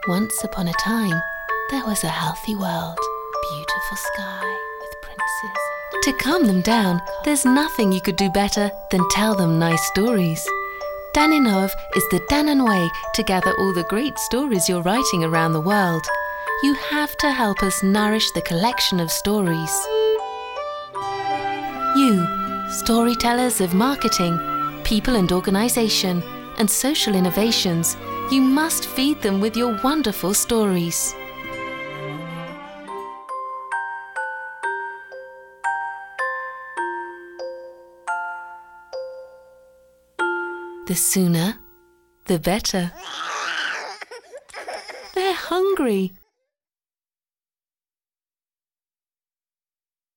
Once upon a time, there was a healthy world, beautiful sky with princes. To calm them down, there's nothing you could do better than tell them nice stories. Daninov is the Danan way to gather all the great stories you're writing around the world. You have to help us nourish the collection of stories. You, storytellers of marketing, people and organization, and social innovations, you must feed them with your wonderful stories. The sooner, the better. They're hungry.